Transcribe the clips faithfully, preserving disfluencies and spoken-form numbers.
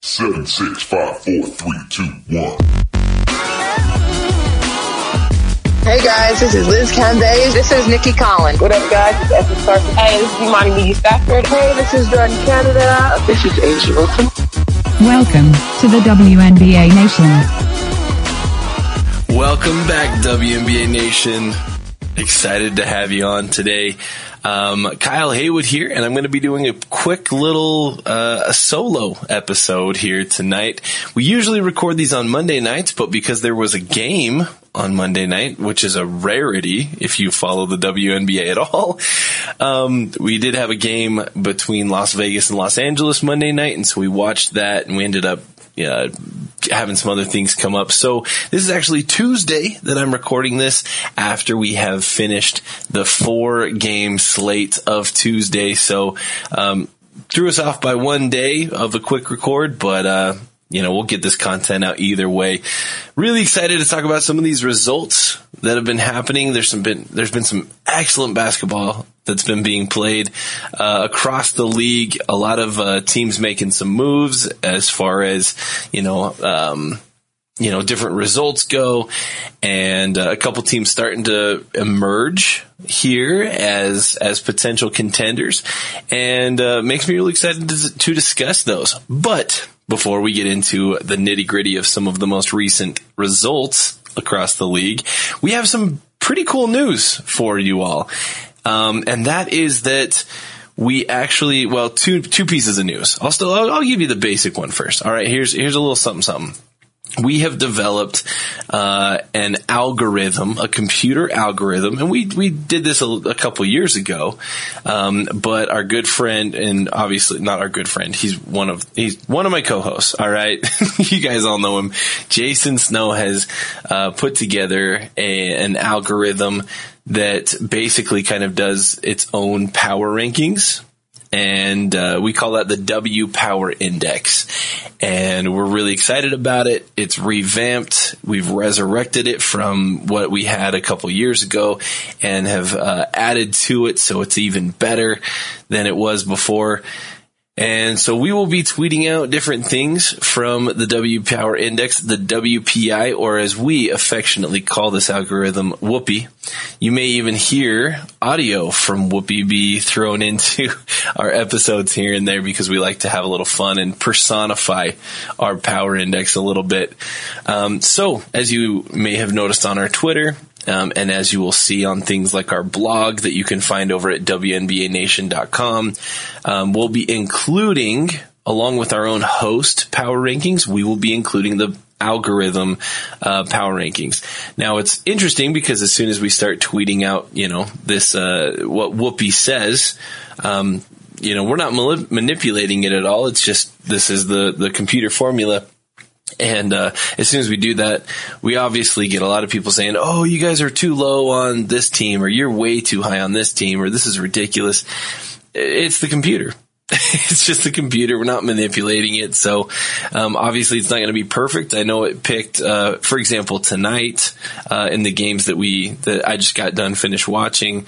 Seven, six, five, four, three, two, one. Hey guys, this is Liz Cambage. This is Nikki Collins. What up guys, it's Esther Carson. Hey, this is Imani Media Stafford. Hey, this is Jordan Canada. This is Asia Wilson. Welcome to the W N B A Nation. Welcome back, W N B A Nation. Excited to have you on today. Um, Kyle Haywood here, and I'm going to be doing a quick little uh, a solo episode here tonight. We usually record these on Monday nights, but because there was a game on Monday night, which is a rarity if you follow the W N B A at all, um, we did have a game between Las Vegas and Los Angeles Monday night, and so we watched that, and we ended up Yeah, having some other things come up. So this is actually Tuesday that I'm recording this after we have finished the four game slate of Tuesday. So, um, threw us off by one day of a quick record, but, uh, you know, we'll get this content out either way. Really excited to talk about some of these results that have been happening. There's some been, there's been some excellent basketball that's been being played uh, across the league. A lot of uh, teams making some moves as far as, you know, um, you know, different results go, and uh, a couple teams starting to emerge here as as potential contenders, and uh, makes me really excited to, to discuss those. But before we get into the nitty gritty of some of the most recent results across the league, we have some pretty cool news for you all. Um, and that is that we actually, well, two, two pieces of news. I'll still, I'll, I'll give you the basic one first. All right. Here's, here's a little something, something. We have developed, uh, an algorithm, a computer algorithm, and we, we did this a, a couple years ago. Um, but our good friend, and obviously not our good friend, he's one of, he's one of my co-hosts. All right. You guys all know him. Jason Snow has, uh, put together a, an algorithm that basically kind of does its own power rankings. And uh, we call that the W Power Index. And we're really excited about it. It's revamped. We've resurrected it from what we had a couple years ago and have uh, added to it so it's even better than it was before. And so we will be tweeting out different things from the W Power Index, the W P I, or as we affectionately call this algorithm, Whoopi. You may even hear audio from Whoopi be thrown into our episodes here and there because we like to have a little fun and personify our Power Index a little bit. Um, so as you may have noticed on our Twitter, Um, and as you will see on things like our blog that you can find over at W N B A nation dot com, um, we'll be including, along with our own host power rankings, we will be including the algorithm uh, power rankings. Now, it's interesting because as soon as we start tweeting out, you know, this, uh, what Whoopi says, um, you know, we're not mal- manipulating it at all. It's just, this is the, the computer formula. And uh as soon as we do that, we obviously get a lot of people saying, oh, you guys are too low on this team, or you're way too high on this team, or this is ridiculous. It's the computer. It's just the computer. We're not manipulating it. So um obviously it's not going to be perfect. I know it picked, uh for example, tonight uh in the games that we that I just got done finished watching,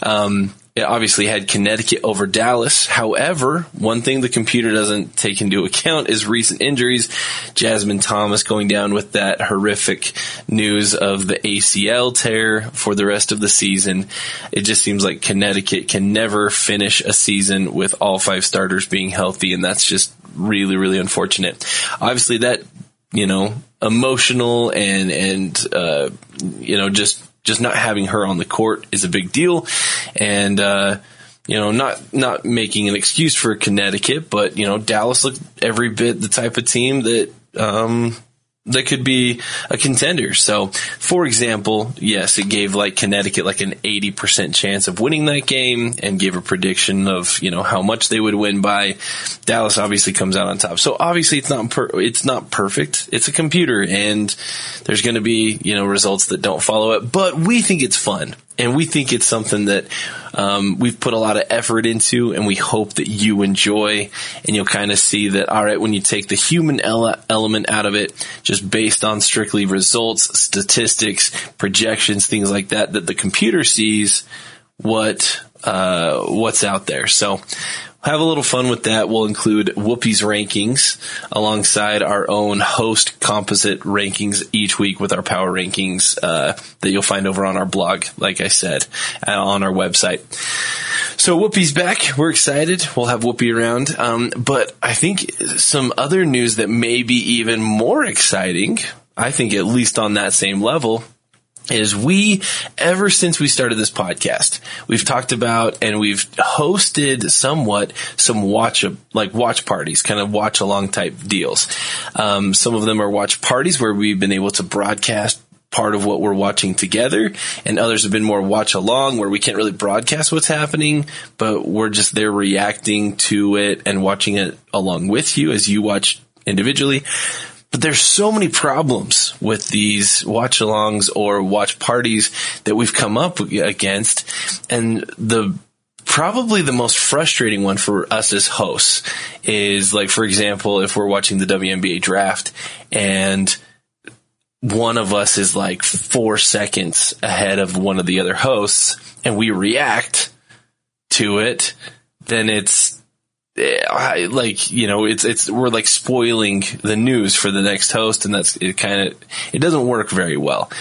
um it obviously had Connecticut over Dallas. However, one thing the computer doesn't take into account is recent injuries. Jasmine Thomas going down with that horrific news of the A C L tear for the rest of the season. It just seems like Connecticut can never finish a season with all five starters being healthy, and that's just really, really unfortunate. Obviously, that, you know, emotional and, and uh, you know, just Just not having her on the court is a big deal. And, uh, you know, not, not making an excuse for Connecticut, but, you know, Dallas looked every bit the type of team that, um, that could be a contender. So, for example, yes, it gave like Connecticut like an eighty percent chance of winning that game and gave a prediction of, you know, how much they would win by. Dallas obviously comes out on top. So obviously it's not, per- it's not perfect. It's a computer, and there's going to be, you know, results that don't follow it, but we think it's fun. And we think it's something that um, we've put a lot of effort into, and we hope that you enjoy. And you'll kind of see that, all right, when you take the human ele- element out of it, just based on strictly results, statistics, projections, things like that, that the computer sees what uh, what's out there. So have a little fun with that. We'll include Whoopi's rankings alongside our own host composite rankings each week with our power rankings uh, that you'll find over on our blog, like I said, uh, on our website. So Whoopi's back. We're excited. We'll have Whoopi around. Um, but I think some other news that may be even more exciting, I think at least on that same level, is we, ever since we started this podcast, we've talked about and we've hosted somewhat some watch, like watch parties, kind of watch along type deals. Um, some of them are watch parties where we've been able to broadcast part of what we're watching together, and others have been more watch along where we can't really broadcast what's happening, but we're just there reacting to it and watching it along with you as you watch individually. But there's so many problems with these watch-alongs or watch parties that we've come up against. And the probably the most frustrating one for us as hosts is, like, for example, if we're watching the W N B A draft and one of us is like four seconds ahead of one of the other hosts and we react to it, then it's I, like, you know, it's, it's, we're like spoiling the news for the next host, and that's, it kind of, it doesn't work very well.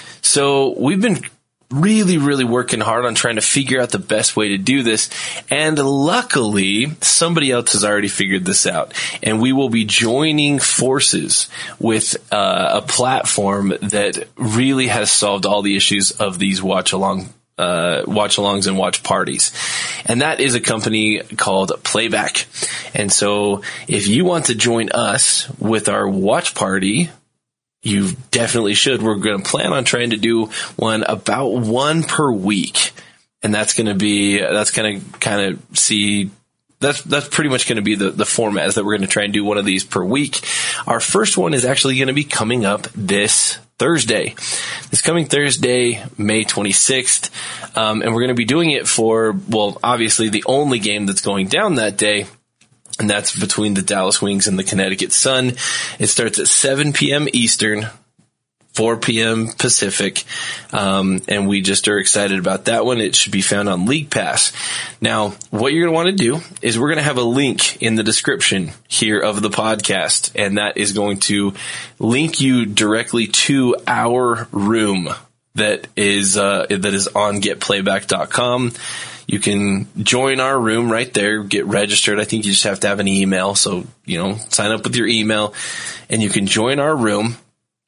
So we've been really, really working hard on trying to figure out the best way to do this. And luckily, somebody else has already figured this out, and we will be joining forces with uh, a platform that really has solved all the issues of these watch along Uh, watch-alongs and watch parties. And that is a company called Playback. And so if you want to join us with our watch party, you definitely should. We're going to plan on trying to do one about one per week. And that's going to be, that's going to kind of see, that's, that's pretty much going to be the, the format, is that we're going to try and do one of these per week. Our first one is actually going to be coming up this Thursday. This coming Thursday, May twenty-sixth, um, and we're going to be doing it for, well, obviously the only game that's going down that day, and that's between the Dallas Wings and the Connecticut Sun. It starts at seven p.m. Eastern, four p.m. Pacific, um, and we just are excited about that one. It should be found on League Pass. Now, what you're going to want to do is we're going to have a link in the description here of the podcast, and that is going to link you directly to our room that is uh, that is on get playback dot com. You can join our room right there, get registered. I think you just have to have an email, so, you know, sign up with your email, and you can join our room.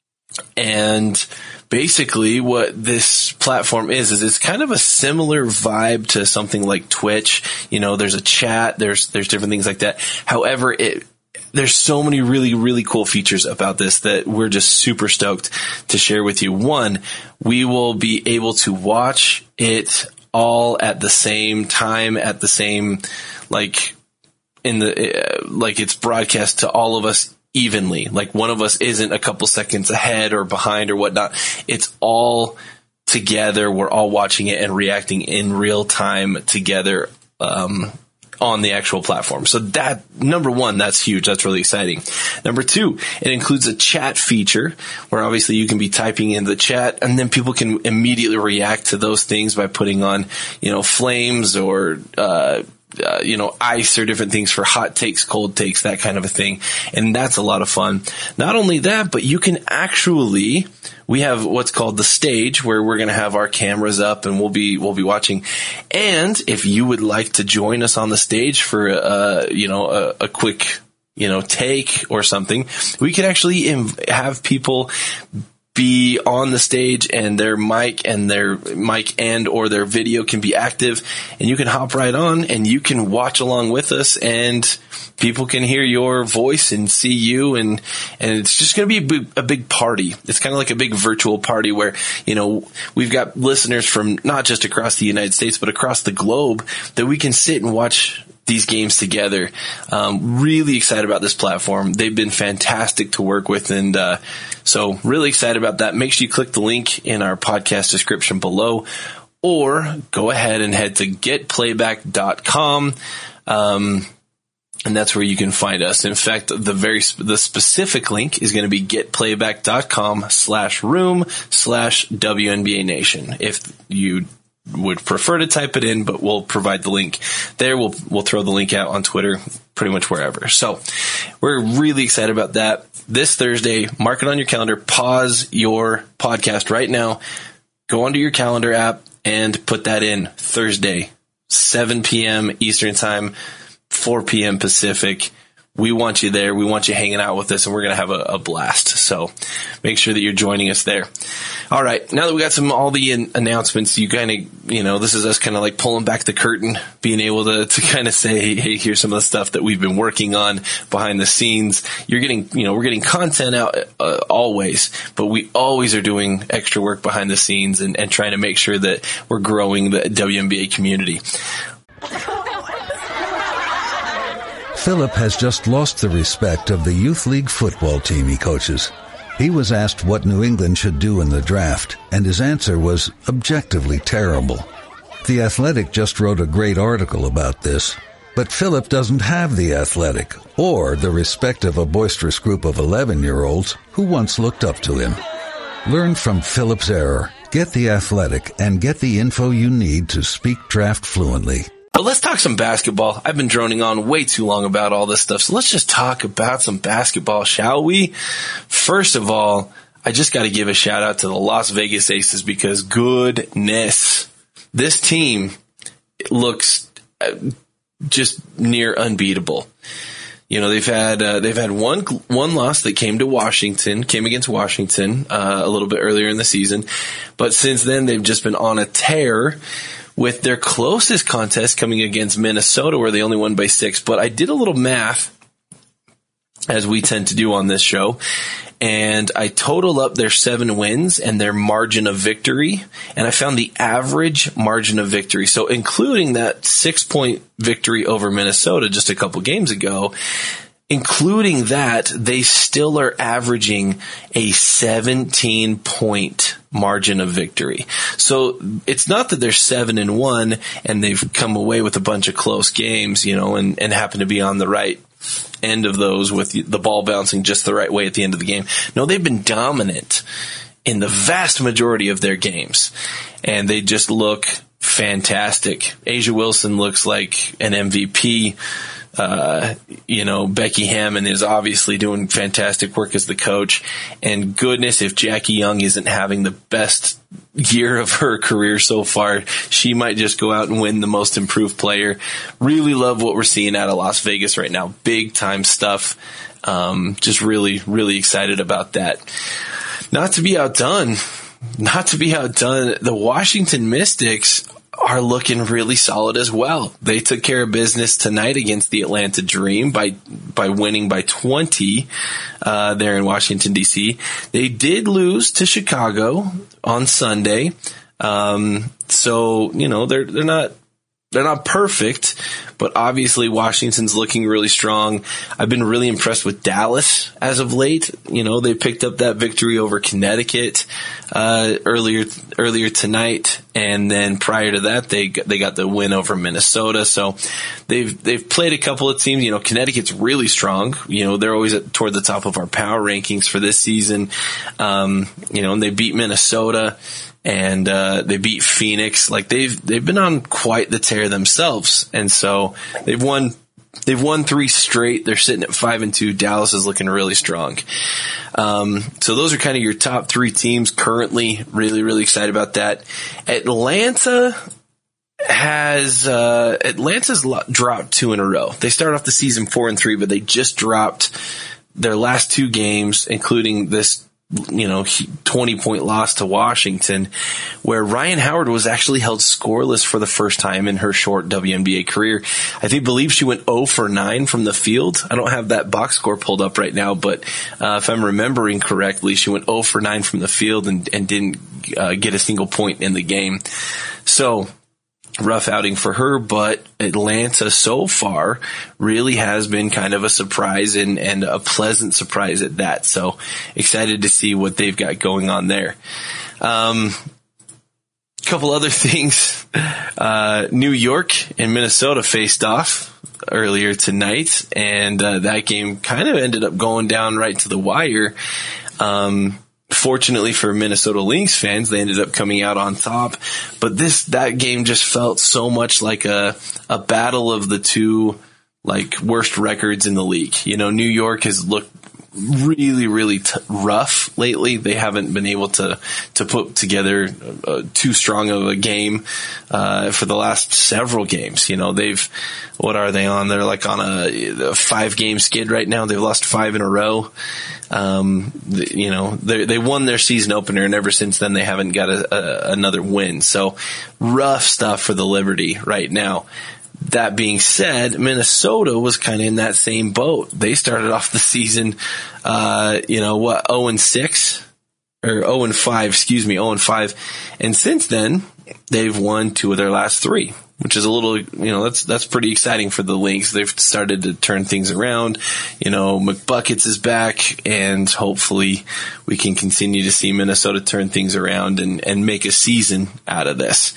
And basically what this platform is, is it's kind of a similar vibe to something like Twitch. You know, there's a chat, there's, there's different things like that. However, it, there's so many really, really cool features about this that we're just super stoked to share with you. One, we will be able to watch it all at the same time, at the same, like, in the, uh, like it's broadcast to all of us evenly. Like, one of us isn't a couple seconds ahead or behind or whatnot. It's all together. We're all watching it and reacting in real time together, um, on the actual platform. So that, number one, that's huge. That's really exciting. Number two, it includes a chat feature where obviously you can be typing in the chat and then people can immediately react to those things by putting on, you know, flames or, uh, Uh, you know, ice or different things for hot takes, cold takes, that kind of a thing. And that's a lot of fun. Not only that, but you can actually, we have what's called the stage where we're going to have our cameras up and we'll be, we'll be watching. And if you would like to join us on the stage for, uh, you know, a, a quick, you know, take or something, we could actually inv- have people be on the stage and their mic and their mic and or their video can be active, and you can hop right on and you can watch along with us and people can hear your voice and see you, and and it's just going to be a big, a big party. It's kind of like a big virtual party where, you know, we've got listeners from not just across the United States but across the globe that we can sit and watch these games together. Um, really excited about this platform. They've been fantastic to work with, and uh, so really excited about that. Make sure you click the link in our podcast description below, or go ahead and head to get playback dot com, um, and that's where you can find us. In fact, the very sp- the specific link is going to be get playback dot com slash room slash W N B A Nation. If you would prefer to type it in, but we'll provide the link there. We'll we'll throw the link out on Twitter, pretty much wherever. So we're really excited about that. This Thursday, mark it on your calendar. Pause your podcast right now. Go onto your calendar app and put that in. Thursday, seven p.m. Eastern Time, four p.m. Pacific. We want you there. We want you hanging out with us, and we're going to have a, a blast. So make sure that you're joining us there. All right. Now that we got some all the in- announcements, you kind of, you know, this is us kind of like pulling back the curtain, being able to, to kind of say, hey, here's some of the stuff that we've been working on behind the scenes. You're getting, you know, we're getting content out uh, always, but we always are doing extra work behind the scenes and, and trying to make sure that we're growing the W N B A community. Philip has just lost the respect of the youth league football team he coaches. He was asked what New England should do in the draft, and his answer was objectively terrible. The Athletic just wrote a great article about this, but Philip doesn't have the Athletic or the respect of a boisterous group of eleven-year-olds who once looked up to him. Learn from Philip's error, get the Athletic, and get the info you need to speak draft fluently. But let's talk some basketball. I've been droning on way too long about all this stuff, so let's just talk about some basketball, shall we? First of all, I just got to give a shout out to the Las Vegas Aces because goodness, this team looks just near unbeatable. You know, they've had uh, they've had one one loss that came to Washington, came against Washington uh, a little bit earlier in the season, but since then they've just been on a tear, with their closest contest coming against Minnesota, where they only won by six. But I did a little math, as we tend to do on this show, and I totaled up their seven wins and their margin of victory, and I found the average margin of victory. So including that six-point victory over Minnesota just a couple games ago, including that, they still are averaging a seventeen-point margin of victory. So it's not that they're seven and one and they've come away with a bunch of close games, you know, and, and happen to be on the right end of those with the ball bouncing just the right way at the end of the game. No, they've been dominant in the vast majority of their games, and they just look fantastic. A'ja Wilson looks like an M V P. Uh, you know, Becky Hammon is obviously doing fantastic work as the coach. And goodness, if Jackie Young isn't having the best year of her career so far, she might just go out and win the most improved player. Really love what we're seeing out of Las Vegas right now. Big time stuff. Um, just really, really excited about that. Not to be outdone, not to be outdone, the Washington Mystics are looking really solid as well. They took care of business tonight against the Atlanta Dream by by winning by twenty uh, there in Washington, D C. They did lose to Chicago on Sunday. Um, so, you know, they're they're not they're not perfect, but obviously Washington's looking really strong. I've been really impressed with Dallas as of late. You know, they picked up that victory over Connecticut uh, earlier earlier tonight, and then prior to that, they got, they got the win over Minnesota. So they've they've played a couple of teams. You know, Connecticut's really strong. You know, they're always at, toward the top of our power rankings for this season. Um, you know, and they beat Minnesota. And uh, they beat Phoenix. Like they've they've been on quite the tear themselves, and so they've won they've won three straight. They're sitting at five and two. Dallas is looking really strong. Um, so those are kind of your top three teams currently. Really, really excited about that. Atlanta has uh, Atlanta's dropped two in a row. They started off the season four and three, but they just dropped their last two games, including this, you know, twenty-point loss to Washington, where Ryan Howard was actually held scoreless for the first time in her short W N B A career. I think believe she went zero for nine from the field. I don't have that box score pulled up right now, but uh, if I'm remembering correctly, she went zero for nine from the field and, and didn't uh, get a single point in the game. So rough outing for her, but Atlanta so far really has been kind of a surprise and, and a pleasant surprise at that. So excited to see what they've got going on there. Um, couple other things. Uh, New York and Minnesota faced off earlier tonight, and uh, that game kind of ended up going down right to the wire. Um, fortunately for Minnesota Lynx fans, they ended up coming out on top. But this that game just felt so much like a a battle of the two like worst records in the league. You know, New York has looked really, really t- rough lately. They haven't been able to to put together uh, too strong of a game uh, for the last several games. You know, they've what are they on? They're like on a, a five game skid right now. They've lost five in a row. Um, you know, they they won their season opener, and ever since then they haven't got a, a, another win. So rough stuff for the Liberty right now. That being said, Minnesota was kind of in that same boat. They started off the season, uh, you know, what, oh and six? Or oh and five, excuse me, oh and five. And since then, they've won two of their last three, which is a little, you know, that's that's pretty exciting for the Lynx. They've started to turn things around. You know, McBuckets is back, and hopefully we can continue to see Minnesota turn things around and, and make a season out of this.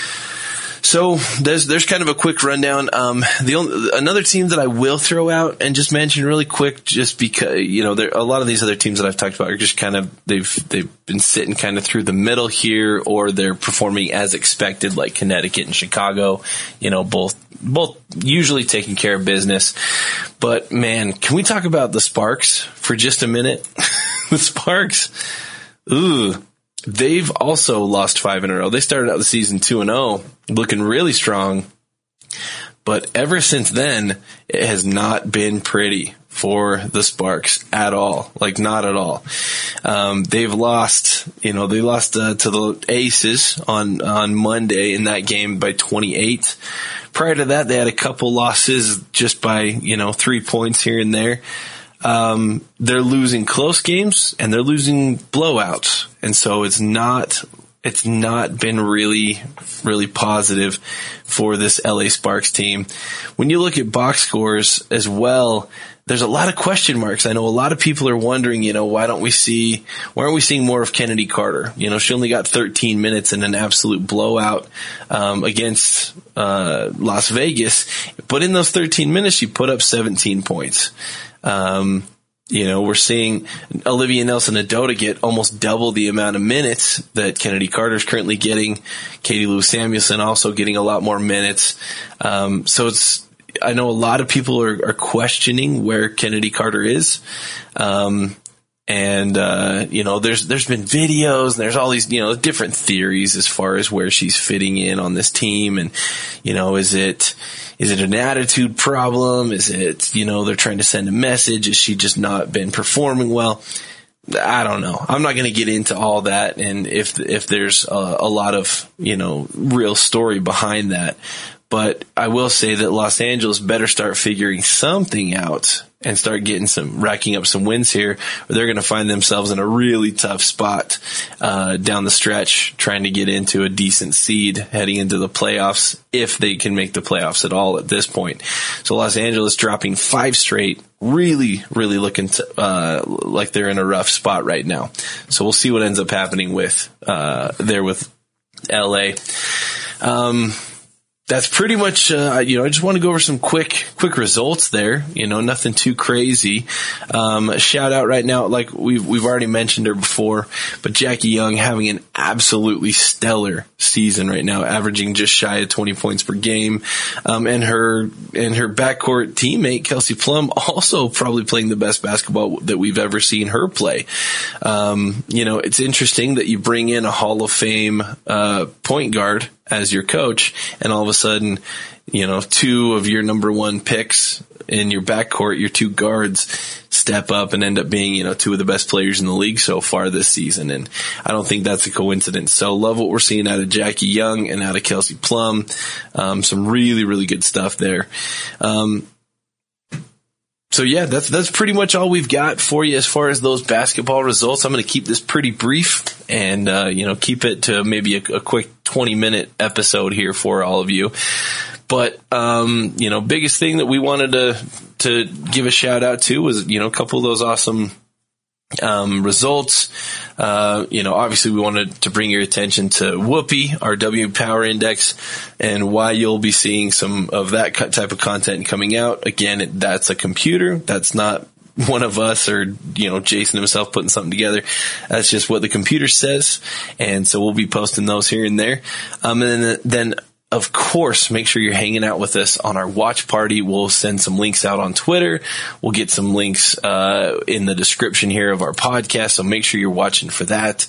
So there's there's kind of a quick rundown. Um, the only, another team that I will throw out and just mention really quick, just because you know there a lot of these other teams that I've talked about are just kind of they've they've been sitting kind of through the middle here, or they're performing as expected, like Connecticut and Chicago. You know, both both usually taking care of business. But man, can we talk about the Sparks for just a minute? The Sparks, ooh. They've also lost five in a row. They started out the season two and oh, looking really strong. But ever since then, it has not been pretty for the Sparks at all. Like, not at all. Um, they've lost, you know, they lost uh, to the Aces on, on Monday in that game by twenty-eight. Prior to that, they had a couple losses just by, you know, three points here and there. Um, they're losing close games and they're losing blowouts. And so it's not, it's not been really, really positive for this L A Sparks team. When you look at box scores as well, there's a lot of question marks. I know a lot of people are wondering, you know, why don't we see, why aren't we seeing more of Kennedy Carter? You know, she only got thirteen minutes in an absolute blowout, um, against, uh, Las Vegas. But in those thirteen minutes, she put up seventeen points. Um, you know, we're seeing Olivia Nelson-Adota get almost double the amount of minutes that Kennedy Carter's currently getting. Katie Lou Samuelson also getting a lot more minutes. Um, so it's, I know a lot of people are, are questioning where Kennedy Carter is. Um, and, uh, you know, there's, there's been videos and there's all these, you know, different theories as far as where she's fitting in on this team. And, you know, is it, Is it an attitude problem? Is it, you know, they're trying to send a message? Is she just not been performing well? I don't know. I'm not going to get into all that. And if, if there's a, a lot of, you know, real story behind that, but I will say that Los Angeles better start figuring something out and start getting some, racking up some wins here, or they're going to find themselves in a really tough spot, uh, down the stretch, trying to get into a decent seed heading into the playoffs, if they can make the playoffs at all at this point. So Los Angeles dropping five straight, really, really looking to, uh, like they're in a rough spot right now. So we'll see what ends up happening with, uh, there with L A. Um, That's pretty much, uh, you know, I just want to go over some quick, quick results there. You know, nothing too crazy. Um, a shout out right now, like we've, we've already mentioned her before, but Jackie Young having an absolutely stellar season right now, averaging just shy of twenty points per game. Um, and her, and her backcourt teammate, Kelsey Plum, also probably playing the best basketball that we've ever seen her play. Um, you know, it's interesting that you bring in a Hall of Fame, uh, point guard as your coach, and all of a sudden, you know, two of your number one picks in your backcourt, your two guards, step up and end up being, you know, two of the best players in the league so far this season. And I don't think that's a coincidence. So love what we're seeing out of Jackie Young and out of Kelsey Plum. Um, some really, really good stuff there. Um, So yeah, that's, that's pretty much all we've got for you as far as those basketball results. I'm going to keep this pretty brief and, uh, you know, keep it to maybe a, a quick twenty minute episode here for all of you. But, um, you know, biggest thing that we wanted to, to give a shout out to was, you know, a couple of those awesome, um, results. Uh, you know, obviously we wanted to bring your attention to Whoopee, our W Power Index, and why you'll be seeing some of that type of content coming out. Again, that's a computer. That's not one of us or, you know, Jason himself putting something together. That's just what the computer says. And so we'll be posting those here and there. Um, and then, then of course, make sure you're hanging out with us on our watch party. We'll send some links out on Twitter. We'll get some links uh in the description here of our podcast, so make sure you're watching for that.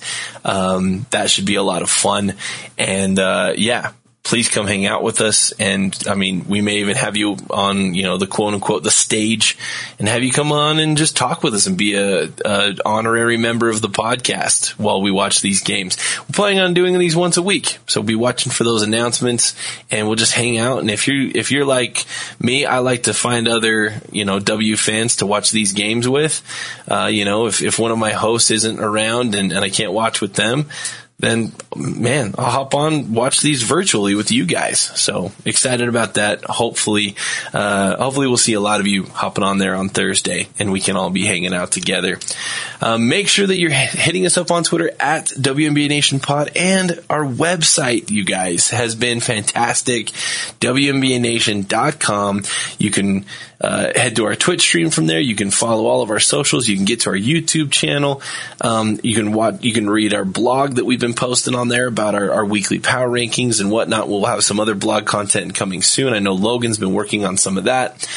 Um that should be a lot of fun. And uh yeah, please come hang out with us. And I mean, we may even have you on, you know, the quote unquote, the stage, and have you come on and just talk with us and be a, a honorary member of the podcast while we watch these games. We're planning on doing these once a week. So be watching for those announcements, and we'll just hang out. And if you, if you're like me, I like to find other, you know, W fans to watch these games with. Uh, you know, if, if one of my hosts isn't around and, and I can't watch with them, then, man, I'll hop on, watch these virtually with you guys. So excited about that. Hopefully, uh, hopefully we'll see a lot of you hopping on there on Thursday, and we can all be hanging out together. Um, make sure that you're hitting us up on Twitter at W N B A Nation Pod, and our website, you guys, has been fantastic. W N B A nation dot com. You can Uh, head to our Twitch stream from there. You can follow all of our socials. You can get to our YouTube channel. Um, you can watch, you can read our blog that we've been posting on there about our, our weekly power rankings and whatnot. We'll have some other blog content coming soon. I know Logan's been working on some of that.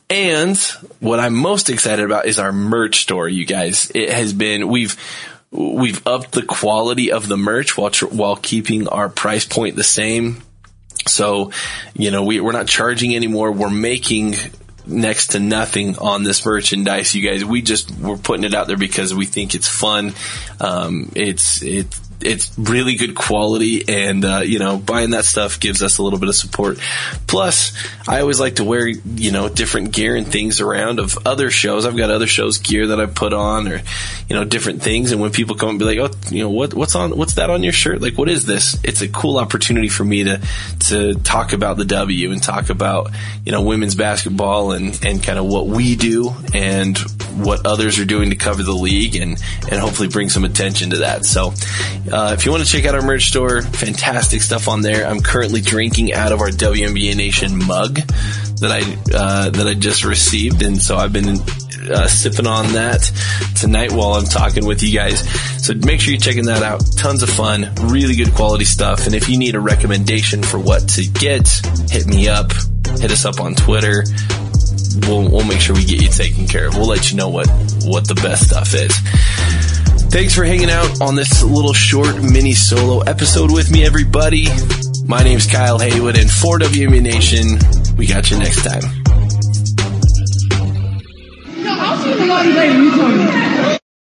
And what I'm most excited about is our merch store, you guys. It has been, we've, we've upped the quality of the merch while, tr- while keeping our price point the same. So, you know, we, we're not charging anymore. We're making next to nothing on this merchandise, you guys. We just, we're putting it out there because we think it's fun. Um, it's, it's, it's really good quality, and, uh, you know, buying that stuff gives us a little bit of support. Plus, I always like to wear, you know, different gear and things around of other shows. I've got other shows gear that I put on, or, you know, different things. And when people come and be like, oh, you know, what, what's on, what's that on your shirt? Like, what is this? It's a cool opportunity for me to, to talk about the W and talk about, you know, women's basketball and, and kind of what we do and what others are doing to cover the league, and, and hopefully bring some attention to that. So, Uh, if you want to check out our merch store, fantastic stuff on there. I'm currently drinking out of our W N B A Nation mug that I uh, that I just received, and so I've been uh, sipping on that tonight while I'm talking with you guys. So make sure you're checking that out. Tons of fun, really good quality stuff. And if you need a recommendation for what to get, hit me up. Hit us up on Twitter. We'll, we'll make sure we get you taken care of. We'll let you know what, what the best stuff is. Thanks for hanging out on this little short mini solo episode with me, everybody. My name's Kyle Haywood, and for W N B A Nation, we got you next time. No, I'll see you in the lobby later. You told me.